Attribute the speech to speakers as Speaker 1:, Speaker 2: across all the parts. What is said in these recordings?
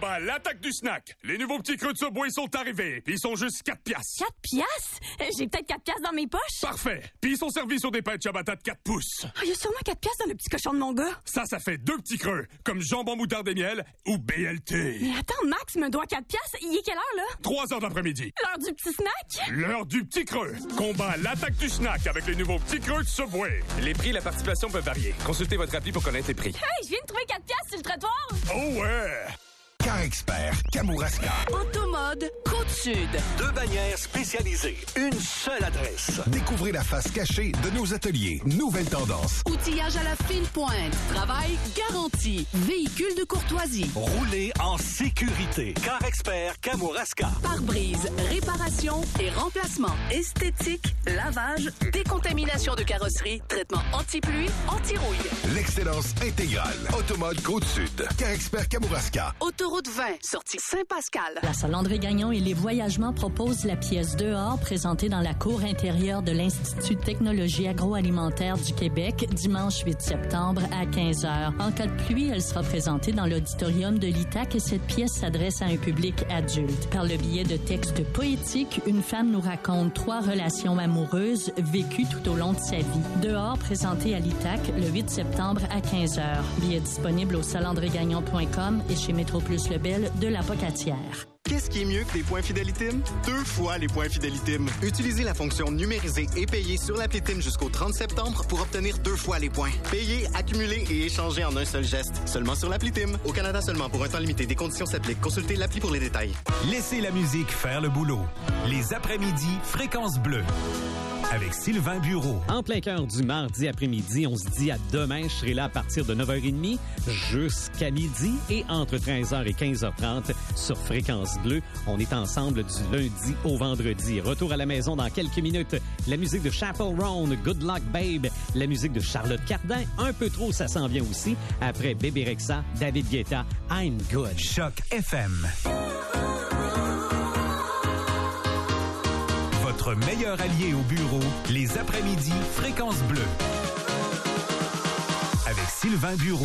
Speaker 1: Combat l'attaque du snack. Les nouveaux petits creux de Subway sont arrivés, puis ils sont juste 4 piastres.
Speaker 2: 4 piastres? J'ai peut-être 4 piastres dans mes poches.
Speaker 1: Parfait. Puis ils sont servis sur des pains de ciabatta de 4 pouces.
Speaker 2: Il y a sûrement 4 piastres dans le petit cochon de mon gars.
Speaker 1: Ça fait 2 petits creux, comme jambon moutarde et miel ou BLT.
Speaker 2: Mais attends, Max me doit 4 piastres. Il est quelle heure, là?
Speaker 1: 3 heures d'après-midi.
Speaker 2: L'heure du petit snack?
Speaker 1: L'heure du petit creux. Combat l'attaque du snack avec les nouveaux petits creux de Subway.
Speaker 3: Les prix et la participation peuvent varier. Consultez votre appli pour connaître les prix.
Speaker 2: Hey, je viens de trouver 4 piastres sur le trottoir.
Speaker 1: Oh ouais!
Speaker 4: Car Expert, Kamouraska.
Speaker 5: Automode Côte-Sud.
Speaker 6: 2 bannières spécialisées. Une seule adresse.
Speaker 4: Découvrez la face cachée de nos ateliers. Nouvelle tendance.
Speaker 5: Outillage à la fine pointe. Travail garanti. Véhicule de courtoisie.
Speaker 6: Roulez en sécurité. Car Expert Kamouraska.
Speaker 5: Pare-brise, réparation et remplacement. Esthétique, lavage, décontamination de carrosserie, traitement anti-pluie, anti-rouille.
Speaker 4: L'excellence intégrale. Automode Côte-Sud. Car Expert Kamouraska.
Speaker 5: Autoroute 20, sortie Saint-Pascal.
Speaker 7: La Salle Gagnon et les Voyagements proposent la pièce Dehors présentée dans la cour intérieure de l'Institut de technologie agroalimentaire du Québec dimanche 8 septembre à 15h. En cas de pluie, elle sera présentée dans l'auditorium de l'ITAC et cette pièce s'adresse à un public adulte. Par le biais de textes poétiques, une femme nous raconte 3 relations amoureuses vécues tout au long de sa vie. Dehors, présenté à l'ITAC le 8 septembre à 15h. Billets disponibles au salandregagnon.com et chez Métro Plus Lebel de la Pocatière.
Speaker 8: Qu'est-ce qui est mieux que des points Fidélitime? 2 fois les points Fidélitime. Utilisez la fonction numériser et payer sur l'appli Tim jusqu'au 30 septembre pour obtenir 2 fois les points. Payer, accumuler et échanger en un seul geste. Seulement sur l'appli Tim. Au Canada seulement pour un temps limité. Des conditions s'appliquent. Consultez l'appli pour les détails.
Speaker 9: Laissez la musique faire le boulot. Les après-midi, Fréquence Bleue. Avec Sylvain Bureau.
Speaker 10: En plein cœur du mardi après-midi, on se dit à demain. Je serai là à partir de 9h30 jusqu'à midi et entre 13h et 15h30 sur Fréquence Bleue. On est ensemble du lundi au vendredi. Retour à la maison dans quelques minutes. La musique de Chappell Roan, Good Luck Babe. La musique de Charlotte Cardin, Un peu trop, ça s'en vient aussi. Après Bébé Rexha, David Guetta, I'm Good.
Speaker 9: Choc FM. Votre meilleur allié au bureau, les après-midi, Fréquence Bleue. Avec Sylvain Bureau.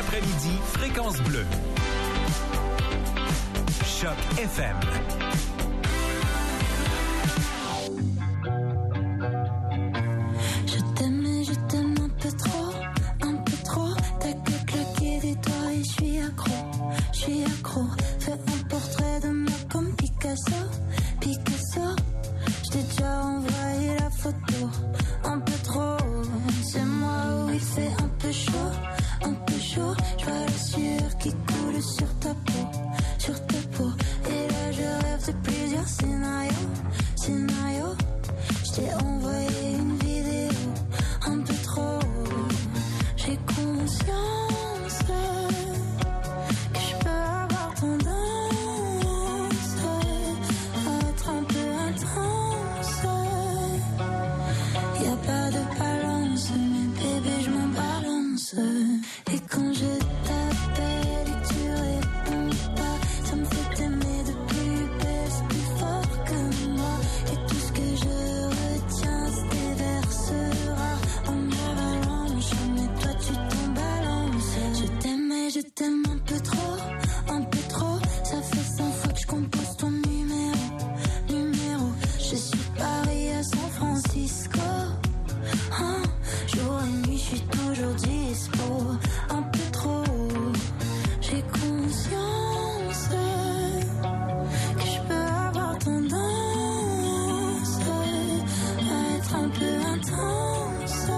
Speaker 9: après-midi, Fréquence Bleue. Choc FM.
Speaker 11: Je t'aime un peu trop. T'as que claquer des doigts et je suis accro. Fais un portrait de moi comme Picasso. Je t'ai déjà envoyé la photo. Un peu trop, c'est moi où il fait un peu chaud. Je vois la sueur qui coule sur ta peau. Et là je rêve de plusieurs scénarios. Je t'ai envoyé une vidéo. Un peu trop, j'ai conscience que je peux avoir tendance à être un peu intense. Y'a pas de balance, mais bébé je m'en balance. Et quand je t'appelle et que tu réponds pas, ça me fait t'aimer de plus belle, c'est plus fort que moi. Et tout ce que je retiens se déversera en avalanche. Mais toi tu t'en balances. Je t'aime un peu trop. Ça fait 100 fois que je compose ton numéro. Je suis Paris à San Francisco. Jour et nuit, je suis toujours dispo. Un peu trop, j'ai conscience que je peux avoir tendance à être un peu intense.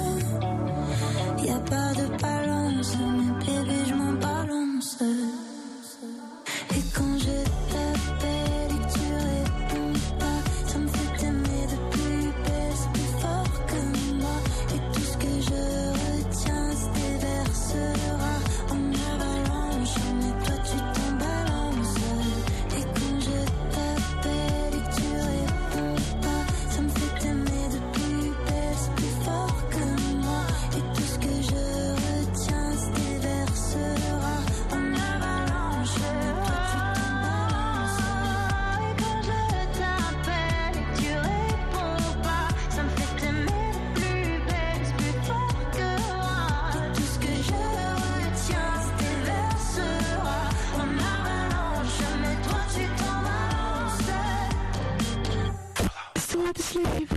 Speaker 11: Y'a pas de balance, mais bébé, je m'en balance. Et quand je t'appelle et que tu réponds pas, ça me fait t'aimer de plus belle, c'est plus fort que moi. Et tout ce que je retiens se déversera en avalanche. Mais toi tu t'en balances. Et quand je t'appelle et que tu réponds pas, ça me fait t'aimer de plus belle, c'est plus fort que moi. Et tout ce que je retiens se déversera en avalanche. Mais toi tu t'en balances. Et quand je t'appelle et que tu réponds pas, ça me fait t'aimer de plus belle, c'est plus fort que moi. Et tout ce que je retiens se déversera en avalanche. Mais toi tu t'en balances. So hard to sleep.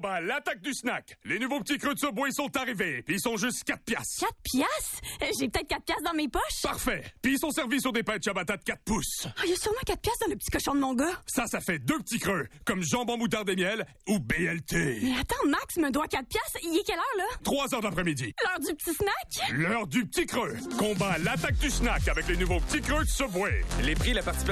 Speaker 1: Combat l'attaque du snack. Les nouveaux petits creux de Subway sont arrivés, puis ils sont juste 4 piastres.
Speaker 2: 4 piastres? J'ai peut-être 4 piastres dans mes poches.
Speaker 1: Parfait. Puis ils sont servis sur des pains de ciabatta de 4 pouces.
Speaker 2: Il y a sûrement 4 piastres dans le petit cochon de mon gars.
Speaker 1: Ça fait 2 petits creux, comme jambon moutarde et miel ou BLT.
Speaker 2: Mais attends, Max me doit 4 piastres. Il est quelle heure, là?
Speaker 1: 3 heures d'après-midi.
Speaker 2: L'heure du petit snack?
Speaker 1: L'heure du petit creux. Combat l'attaque du snack avec les nouveaux petits creux de Subway.
Speaker 3: Les prix, la participation